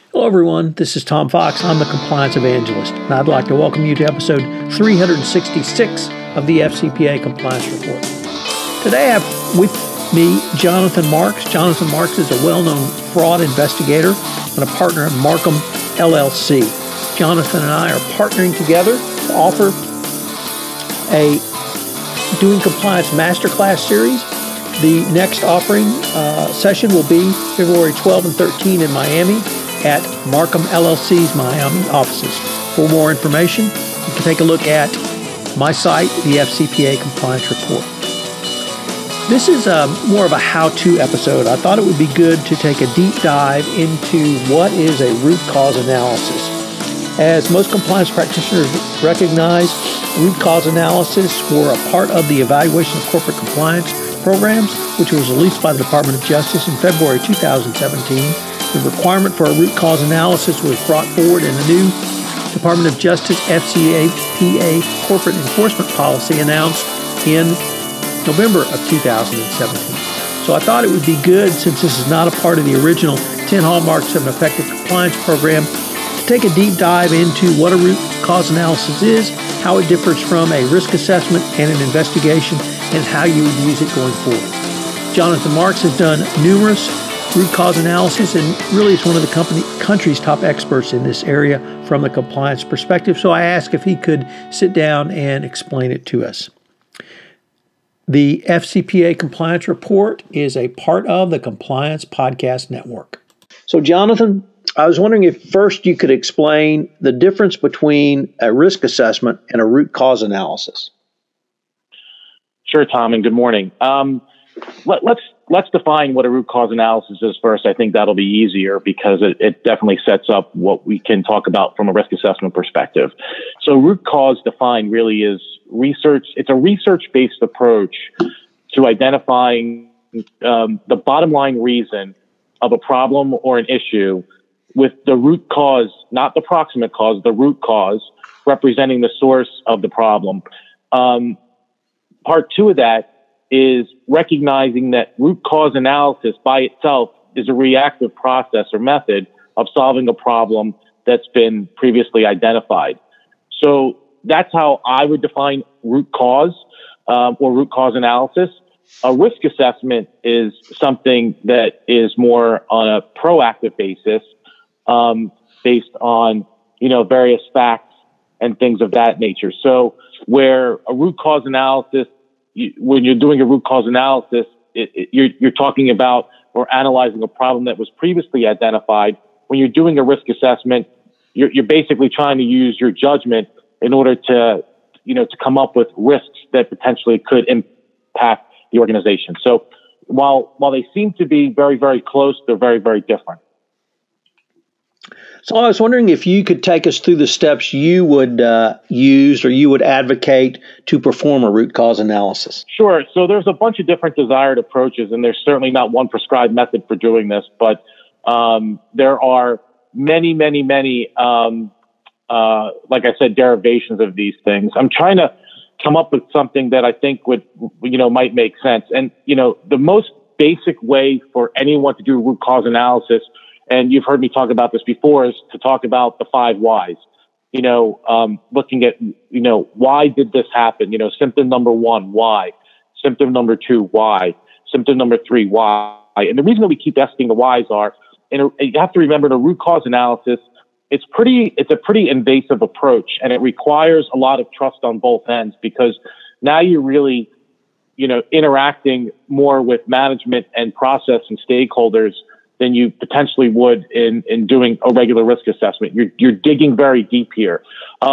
Hello, everyone. This is Tom Fox. I'm the Compliance Evangelist, and I'd like to welcome you to episode 366 of the FCPA Compliance Report. Today, I have with me Jonathan Marks. Jonathan Marks is a well-known fraud investigator and a partner at Marcum LLC. Jonathan and I are partnering together to offer a Doing Compliance Masterclass series. The next offering session will be February 12 and 13 in Miami at Marcum LLC's Miami offices. For more information, you can take a look at my site, the FCPA Compliance Report. This is more of a how-to episode. I thought it would be good to take a deep dive into what is a root cause analysis. As most compliance practitioners recognize, root cause analysis were a part of the Evaluation of Corporate Compliance programs, which was released by the Department of Justice in February 2017. The requirement for a root cause analysis was brought forward in the new Department of Justice FCPA corporate enforcement policy announced in November of 2017. So I thought it would be good, since this is not a part of the original 10 Hallmarks of an Effective Compliance program, to take a deep dive into what a root cause analysis is, how it differs from a risk assessment and an investigation, and how you would use it going forward. Jonathan Marks has done numerous root cause analysis and really is one of the country's top experts in this area from a compliance perspective. So I asked if he could sit down and explain it to us. The FCPA Compliance Report is a part of the Compliance Podcast Network. So Jonathan, I was wondering if first you could explain the difference between a risk assessment and a root cause analysis. Sure, Tom, and good morning. Let's define what a root cause analysis is first. I think that'll be easier because it definitely sets up what we can talk about from a risk assessment perspective. So root cause defined really is research. It's a research-based approach to identifying the bottom line reason of a problem or an issue, with the root cause, not the proximate cause, the root cause representing the source of the problem. Part two of that is recognizing that root cause analysis by itself is a reactive process or method of solving a problem that's been previously identified. So that's how I would define root cause or root cause analysis. A risk assessment is something that is more on a proactive basis, based on, various facts and things of that nature. So where a root cause analysis, when you're doing a root cause analysis, you're talking about or analyzing a problem that was previously identified. When you're doing a risk assessment, you're basically trying to use your judgment in order to come up with risks that potentially could impact the organization. So while they seem to be very, very close, they're very, very different. So I was wondering if you could take us through the steps you would use or you would advocate to perform a root cause analysis. Sure. So there's a bunch of different desired approaches, and there's certainly not one prescribed method for doing this, but there are many, many, many, like I said, derivations of these things. I'm trying to come up with something that I think would, might make sense. And, the most basic way for anyone to do root cause analysis, and you've heard me talk about this before, is to talk about the 5 whys. Looking at, why did this happen? Symptom number 1, why? Symptom number 2, why? Symptom number 3, why? And the reason that we keep asking the whys are, and you have to remember, the root cause analysis, it's a pretty invasive approach, and it requires a lot of trust on both ends, because now you're really, interacting more with management and process and stakeholders than you potentially would in doing a regular risk assessment. You're digging very deep here.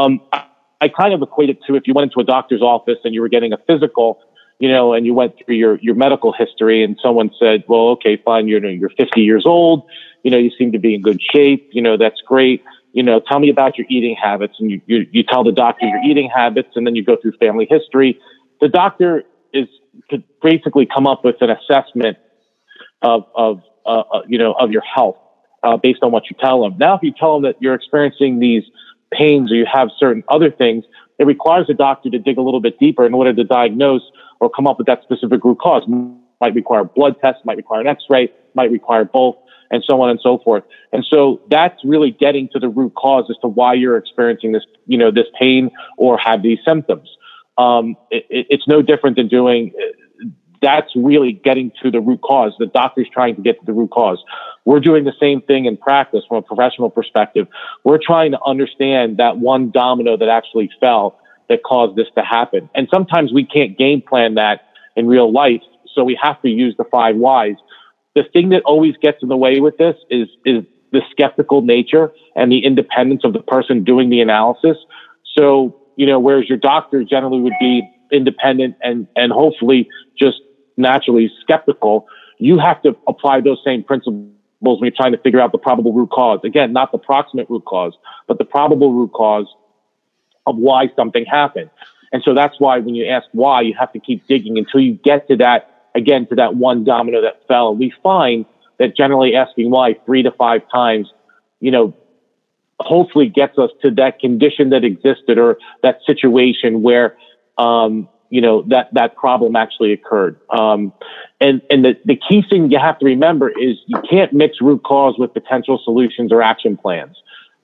I kind of equate it to if you went into a doctor's office and you were getting a physical, and you went through your medical history, and someone said, well, okay, fine, you're 50 years old, you seem to be in good shape, that's great. Tell me about your eating habits. And you tell the doctor your eating habits, and then you go through family history. The doctor could basically come up with an assessment of your health based on what you tell them. Now, if you tell them that you're experiencing these pains or you have certain other things, it requires the doctor to dig a little bit deeper in order to diagnose or come up with that specific root cause. Might require blood tests, might require an x-ray, might require both, and so on and so forth. And so that's really getting to the root cause as to why you're experiencing this, this pain or have these symptoms. It's no different than doing. That's really getting to the root cause. The doctor's trying to get to the root cause. We're doing the same thing in practice from a professional perspective. We're trying to understand that one domino that actually fell that caused this to happen. And sometimes we can't game plan that in real life, so we have to use the 5 whys. The thing that always gets in the way with this is the skeptical nature and the independence of the person doing the analysis. So, whereas your doctor generally would be independent and hopefully just naturally skeptical, you have to apply those same principles when you're trying to figure out the probable root cause. Again, not the proximate root cause, but the probable root cause of why something happened. And so that's why when you ask why, you have to keep digging until you get to that, again, to that one domino that fell. And we find that generally asking why 3 to 5 times, hopefully gets us to that condition that existed or that situation where, that problem actually occurred. And the key thing you have to remember is you can't mix root cause with potential solutions or action plans.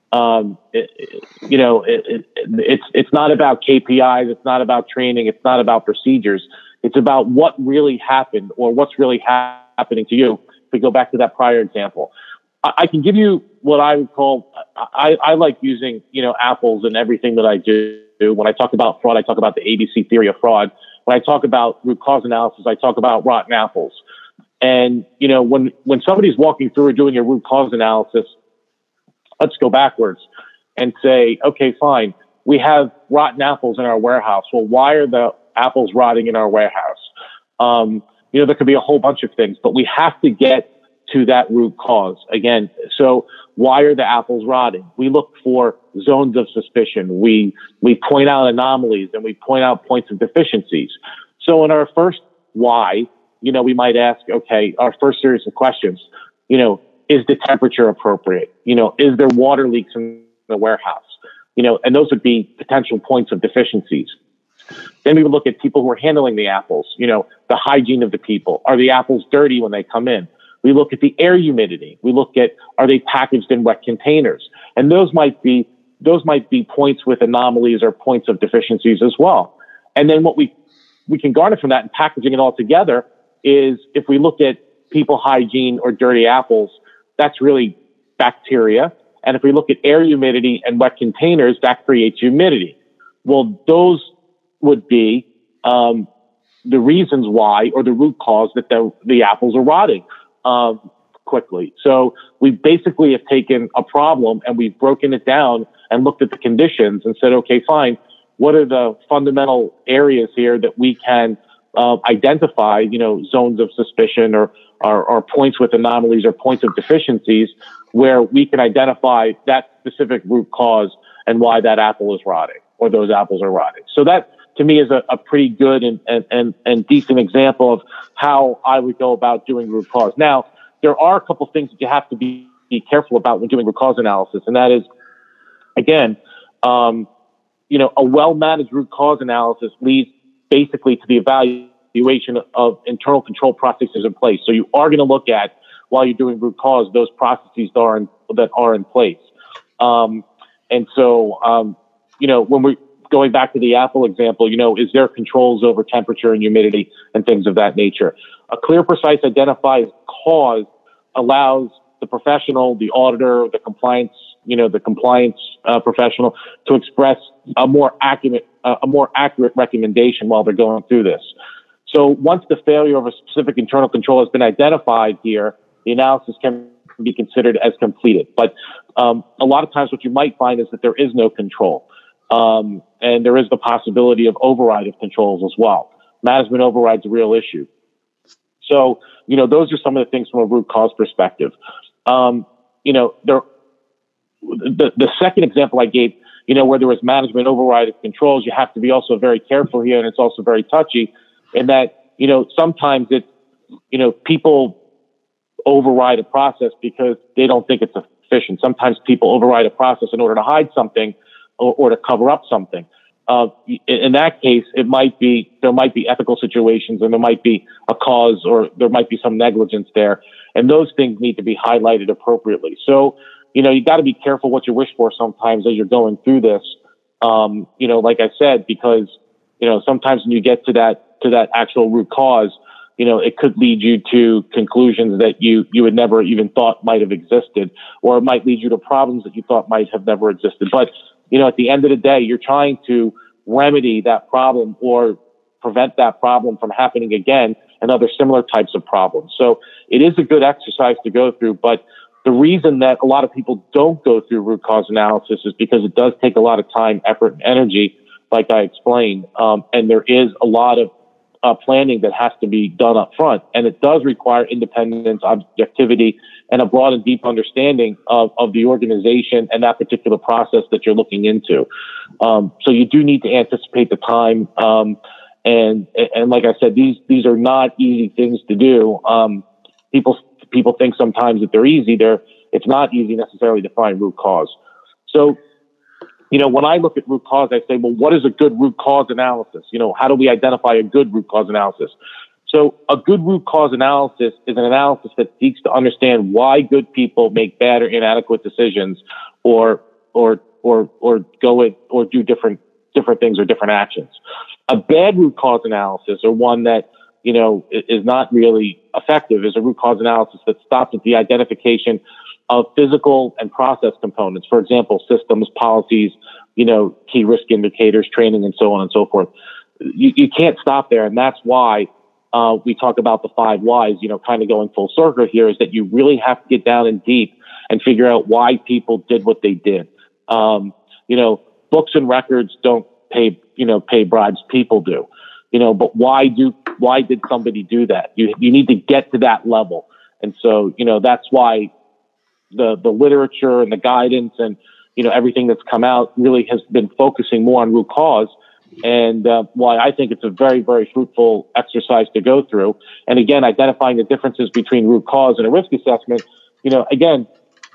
It's not about KPIs. It's not about training. It's not about procedures. It's about what really happened or what's really happening to you. If we go back to that prior example, I can give you what I would call, I like using, apples in everything that I do. When I talk about fraud, I talk about the ABC theory of fraud. When I talk about root cause analysis, I talk about rotten apples. And, when somebody's walking through or doing a root cause analysis, let's go backwards and say, okay, fine. We have rotten apples in our warehouse. Well, why are the apples rotting in our warehouse? There could be a whole bunch of things, but we have to get to that root cause again. So why are the apples rotting? We look for zones of suspicion. We point out anomalies and we point out points of deficiencies. So in our first why, we might ask, okay, our first series of questions, is the temperature appropriate? Is there water leaks in the warehouse? And those would be potential points of deficiencies. Then we would look at people who are handling the apples, the hygiene of the people. Are the apples dirty when they come in? We look at the air humidity. We look at, are they packaged in wet containers? And those might be points with anomalies or points of deficiencies as well. And then what we can garner from that and packaging it all together is if we look at people hygiene or dirty apples, that's really bacteria. And if we look at air humidity and wet containers, that creates humidity. Well, those would be the reasons why, or the root cause that the apples are rotting quickly. So we basically have taken a problem and we've broken it down and looked at the conditions and said, okay, fine. What are the fundamental areas here that we can identify, zones of suspicion or points with anomalies or points of deficiencies where we can identify that specific root cause and why that apple is rotting or those apples are rotting. So that to me is a pretty good and decent example of how I would go about doing root cause. Now, there are a couple things that you have to be careful about when doing root cause analysis. And that is, again, a well-managed root cause analysis leads basically to the evaluation of internal control processes in place. So you are going to look at, while you're doing root cause, those processes that are in place. And so, when we're going back to the apple example, is there controls over temperature and humidity and things of that nature? A clear, precise, identified cause allows the professional, the auditor, the compliance professional to express a more accurate recommendation while they're going through this. So once the failure of a specific internal control has been identified here, the analysis can be considered as completed. But a lot of times what you might find is that there is no control. And there is the possibility of override of controls as well. Management override's a real issue. So, those are some of the things from a root cause perspective. The second example I gave, where there was management override of controls, you have to be also very careful here, and it's also very touchy in that, sometimes it's, people override a process because they don't think it's efficient. Sometimes people override a process in order to hide something or to cover up something. in that case, there might be ethical situations, and there might be a cause, or there might be some negligence there, and those things need to be highlighted appropriately. So, you got to be careful what you wish for sometimes as you're going through this. Like I said, because sometimes when you get to that actual root cause, it could lead you to conclusions that you had never even thought might have existed, or it might lead you to problems that you thought might have never existed. But at the end of the day, you're trying to remedy that problem or prevent that problem from happening again and other similar types of problems. So it is a good exercise to go through. But the reason that a lot of people don't go through root cause analysis is because it does take a lot of time, effort, and energy, like I explained. And there is a lot of planning that has to be done up front. And it does require independence, objectivity, and a broad and deep understanding of the organization and that particular process that you're looking into. So you do need to anticipate the time. And like I said, these are not easy things to do. People think sometimes that they're easy. It's not easy necessarily to find root cause. So, when I look at root cause, I say, well, what is a good root cause analysis? How do we identify a good root cause analysis? So a good root cause analysis is an analysis that seeks to understand why good people make bad or inadequate decisions, or go in or do different things or different actions. A bad root cause analysis, or one that is not really effective, is a root cause analysis that stops at the identification of physical and process components. For example, systems, policies, key risk indicators, training, and so on and so forth. You can't stop there, and that's why we talk about the 5 whys. Kind of going full circle here, is that you really have to get down in deep and figure out why people did what they did. Books and records don't pay bribes. People do. But why did somebody do that? You need to get to that level. And so, that's why the literature and the guidance and, everything that's come out really has been focusing more on root cause, and why I think it's a very, very fruitful exercise to go through. And again, identifying the differences between root cause and a risk assessment, a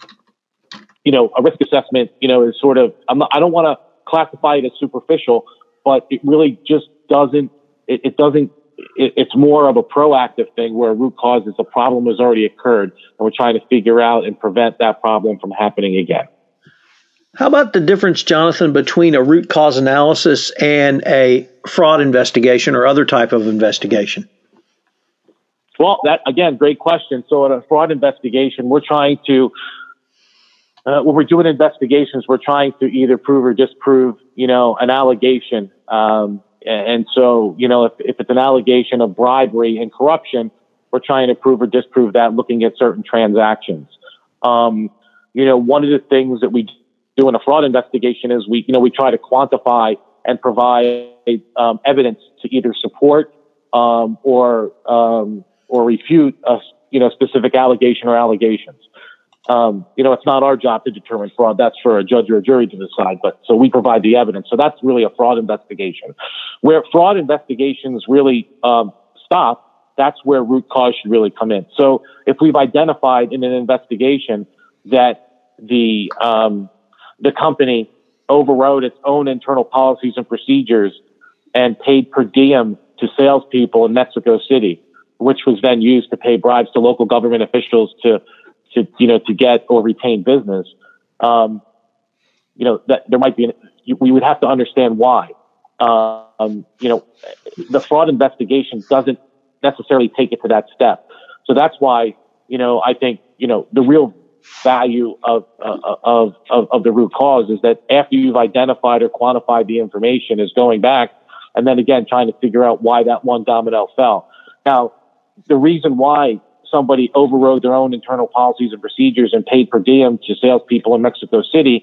risk assessment, is sort of, I don't want to classify it as superficial, but it really just doesn't, it's more of a proactive thing, where root cause is a problem has already occurred, and we're trying to figure out and prevent that problem from happening again. How about the difference, Jonathan, between a root cause analysis and a fraud investigation or other type of investigation? Well, that, again, great question. So at a fraud investigation, we're trying to, when we're doing investigations, we're trying to either prove or disprove, an allegation. And so, if it's an allegation of bribery and corruption, we're trying to prove or disprove that, looking at certain transactions. One of the things that we do in a fraud investigation is we try to quantify and provide evidence to either support or refute a specific allegation or allegations. It's not our job to determine fraud. That's for a judge or a jury to decide. But so we provide the evidence. So that's really a fraud investigation. Where fraud investigations really stop, that's where root cause should really come in. So if we've identified in an investigation that the company overrode its own internal policies and procedures and paid per diem to salespeople in Mexico City, which was then used to pay bribes to local government officials to get or retain business, that there might be, we would have to understand why. The fraud investigation doesn't necessarily take it to that step. So that's why, I think, the real value of the root cause is that after you've identified or quantified the information, is going back and then again trying to figure out why that one domino fell. Now, the reason why somebody overrode their own internal policies and procedures and paid per diem to salespeople in Mexico City,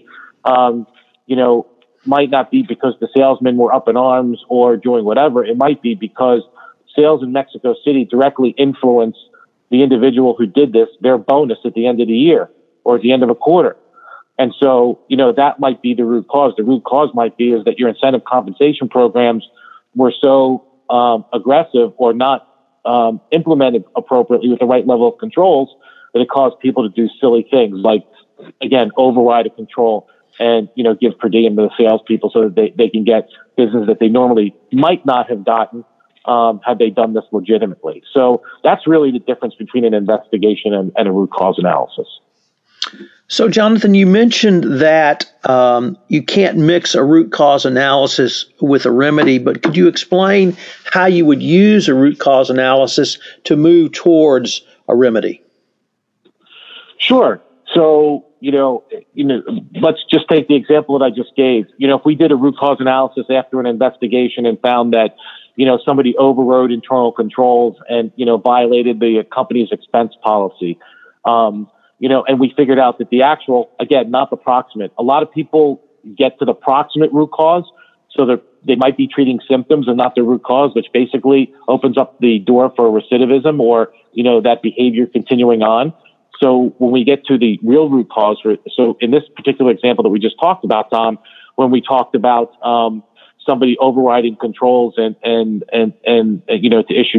might not be because the salesmen were up in arms or doing whatever. It might be because sales in Mexico City directly influenced the individual who did this, their bonus at the end of the year or at the end of a quarter. And so, that might be the root cause. The root cause might be is that your incentive compensation programs were so aggressive or not implemented appropriately with the right level of controls that it caused people to do silly things like, again, override a control, and, give per diem to the salespeople so that they can get business that they normally might not have gotten had they done this legitimately. So that's really the difference between an investigation and a root cause analysis. So, Jonathan, you mentioned that you can't mix a root cause analysis with a remedy, but could you explain how you would use a root cause analysis to move towards a remedy? Sure. So, let's just take the example that I just gave. If we did a root cause analysis after an investigation and found that, somebody overrode internal controls and, violated the company's expense policy, and we figured out that the actual, again, not the proximate. A lot of people get to the proximate root cause, so they might be treating symptoms and not the root cause, which basically opens up the door for recidivism or, that behavior continuing on. So when we get to the real root cause, so in this particular example that we just talked about, Tom, when we talked about somebody overriding controls and to issue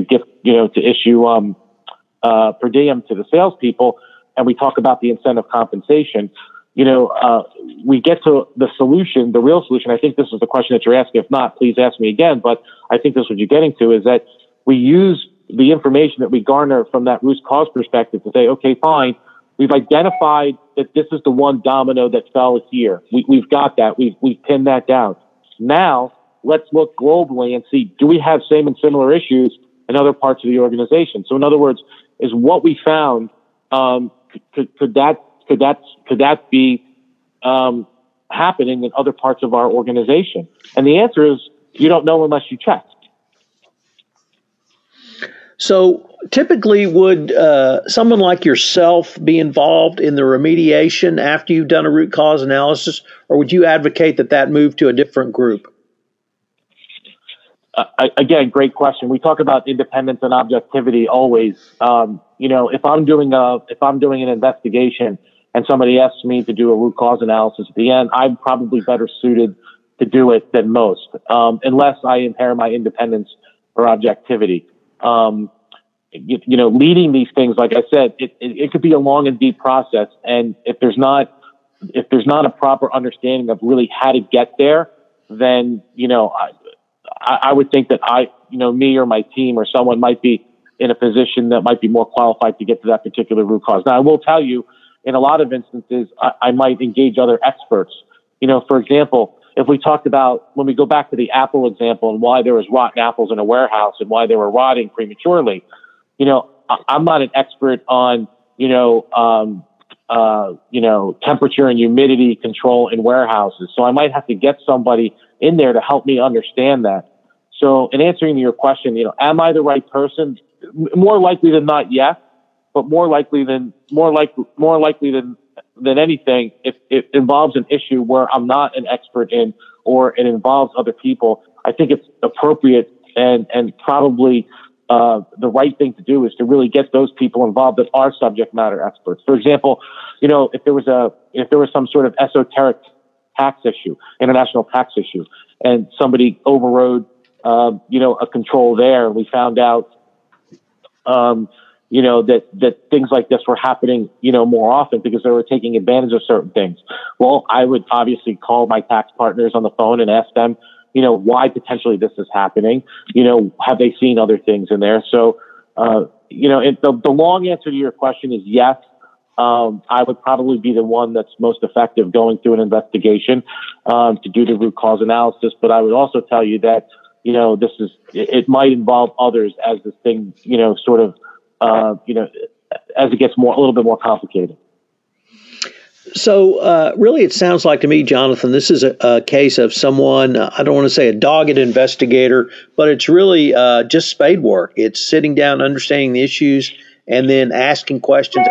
per diem to the salespeople, and we talk about the incentive compensation, we get to the solution, the real solution. I think this is the question that you're asking. If not, please ask me again. But I think this is what you're getting to, is that we use the information that we garner from that root cause perspective to say, okay, fine, we've identified that this is the one domino that fell here. We've got that. We've pinned that down. Now let's look globally and see, do we have same and similar issues in other parts of the organization? So in other words, is what we found, could that be happening in other parts of our organization? And the answer is, you don't know unless you check. So typically, would someone like yourself be involved in the remediation after you've done a root cause analysis, or would you advocate that move to a different group? Again, great question. We talk about independence and objectivity always. If I'm doing an investigation and somebody asks me to do a root cause analysis at the end, I'm probably better suited to do it than most, unless I impair my independence or objectivity. Leading these things, like I said, it could be a long and deep process. And if there's not a proper understanding of really how to get there, then, I would think that me or my team or someone might be in a position that might be more qualified to get to that particular root cause. Now, I will tell you, in a lot of instances, I might engage other experts. For example, if we talked about, when we go back to the apple example and why there was rotten apples in a warehouse and why they were rotting prematurely, I'm not an expert on, temperature and humidity control in warehouses. So I might have to get somebody in there to help me understand that. So in answering your question, am I the right person? More likely than not, yes. But more likely than anything, if it involves an issue where I'm not an expert in, or it involves other people, I think it's appropriate and probably the right thing to do is to really get those people involved that are subject matter experts. For example, if there was some sort of esoteric tax issue, international tax issue, and somebody overrode a control there, and we found out that things like this were happening, more often because they were taking advantage of certain things. Well, I would obviously call my tax partners on the phone and ask them, why potentially this is happening. Have they seen other things in there? So, the long answer to your question is yes. I would probably be the one that's most effective going through an investigation to do the root cause analysis. But I would also tell you that, it might involve others as this thing, as it gets a little bit more complicated. So really, it sounds like to me, Jonathan, this is a case of someone, I don't want to say a dogged investigator, but it's really just spade work. It's sitting down, understanding the issues, and then asking questions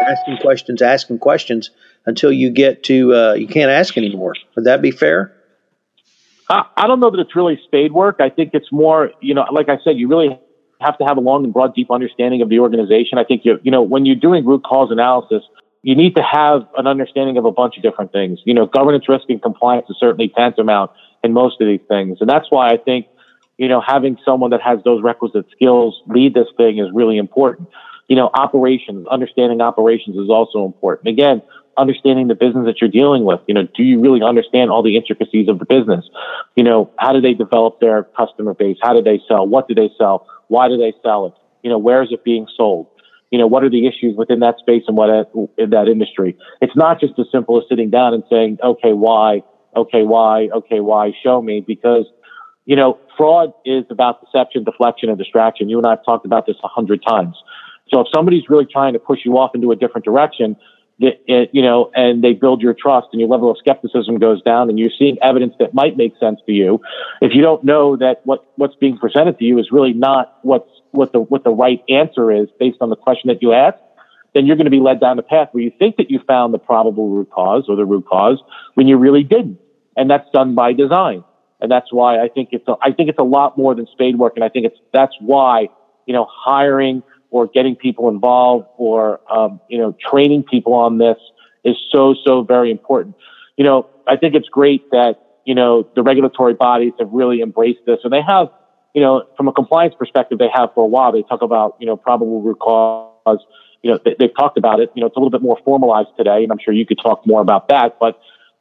until you get to, you can't ask anymore. Would that be fair? I don't know that it's really spade work. I think it's more, like I said, you really have to have a long and broad, deep understanding of the organization. I think, when you're doing root cause analysis, you need to have an understanding of a bunch of different things. Governance, risk, and compliance is certainly tantamount in most of these things. And that's why I think, having someone that has those requisite skills lead this thing is really important. Operations, understanding operations is also important. Again, understanding the business that you're dealing with? Do you really understand all the intricacies of the business? How do they develop their customer base? How do they sell? What do they sell? Why do they sell it? Where is it being sold? What are the issues within that space and in that industry? It's not just as simple as sitting down and saying, okay, why? Okay, why? Okay, why? Show me. Because, fraud is about deception, deflection, and distraction. You and I have talked about this 100 times. So if somebody's really trying to push you off into a different direction, and they build your trust and your level of skepticism goes down and you're seeing evidence that might make sense to you, if you don't know that what's being presented to you is really not what the right answer is based on the question that you asked, then you're going to be led down a path where you think that you found the probable root cause or the root cause when you really didn't. And that's done by design. And that's why I think it's a lot more than spade work. And I think that's why, hiring or getting people involved or, training people on this is so, so very important. I think it's great that, the regulatory bodies have really embraced this, and they have, from a compliance perspective, they have for a while. They talk about, probable root cause, they've talked about it. It's a little bit more formalized today, and I'm sure you could talk more about that, but,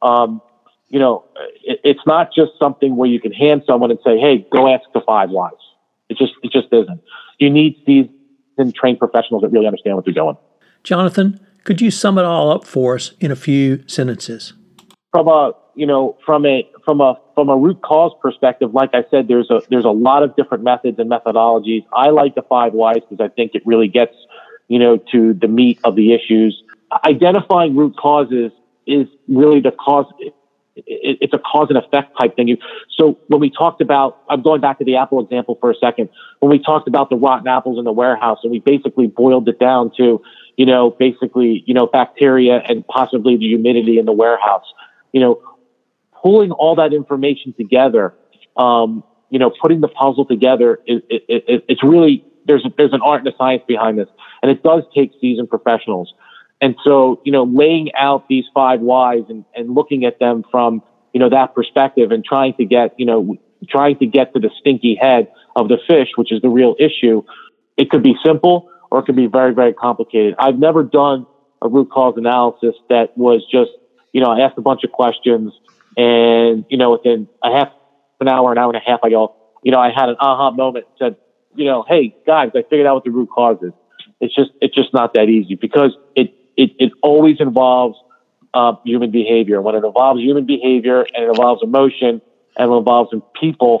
it's not just something where you can hand someone and say, hey, go ask the 5 whys. It just isn't. You need these trained professionals that really understand what they're doing. Jonathan, could you sum it all up for us in a few sentences? From a root cause perspective, like I said, there's a lot of different methods and methodologies. I like the 5 whys because I think it really gets, to the meat of the issues. Identifying root causes is really the cause. It's a cause and effect type thing. So when we talked about, I'm going back to the apple example for a second. When we talked about the rotten apples in the warehouse, and we basically boiled it down to, bacteria and possibly the humidity in the warehouse. Pulling all that information together, putting the puzzle together, it's really, there's an art and a science behind this, and it does take seasoned professionals. And so, laying out these 5 whys and looking at them from, that perspective and trying to get to the stinky head of the fish, which is the real issue. It could be simple or it could be very, very complicated. I've never done a root cause analysis that was just, I asked a bunch of questions and, within a half an hour and a half, I go, I had an aha moment and said, hey guys, I figured out what the root cause is. It's just not that easy because it always involves human behavior. When it involves human behavior and it involves emotion and it involves people,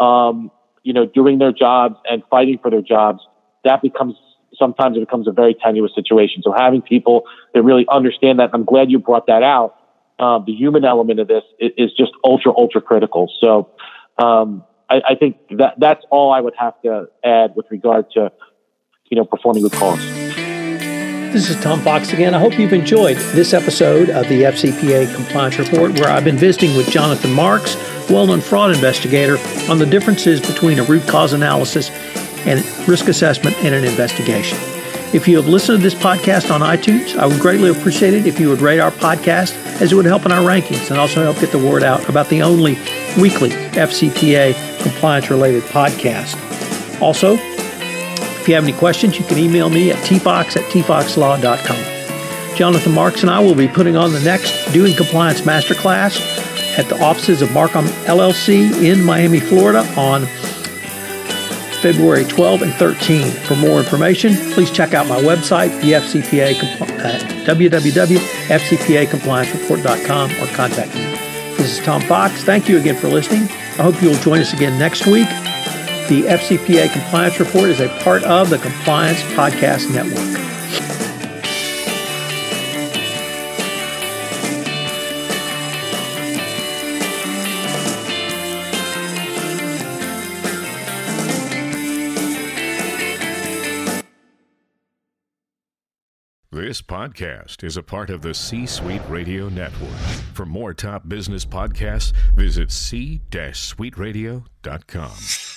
doing their jobs and fighting for their jobs, sometimes it becomes a very tenuous situation. So having people that really understand that, I'm glad you brought that out. The human element of this is just ultra critical. So I think that's all I would have to add with regard to, performing root cause. This is Tom Fox again. I hope you've enjoyed this episode of the FCPA Compliance Report, where I've been visiting with Jonathan Marks, well-known fraud investigator, on the differences between a root cause analysis and risk assessment and an investigation. If you have listened to this podcast on iTunes, I would greatly appreciate it if you would rate our podcast, as it would help in our rankings and also help get the word out about the only weekly FCPA compliance-related podcast. Also, if you have any questions, you can email me at tfox@tfoxlaw.com. Jonathan Marks and I will be putting on the next Doing Compliance Masterclass at the offices of Markham LLC in Miami, Florida on February 12 and 13. For more information, please check out my website, the FCPA, www.fcpacompliancereport.com, or contact me. This is Tom Fox. Thank you again for listening. I hope you'll join us again next week. The FCPA Compliance Report is a part of the Compliance Podcast Network. This podcast is a part of the C-Suite Radio Network. For more top business podcasts, visit c-suiteradio.com.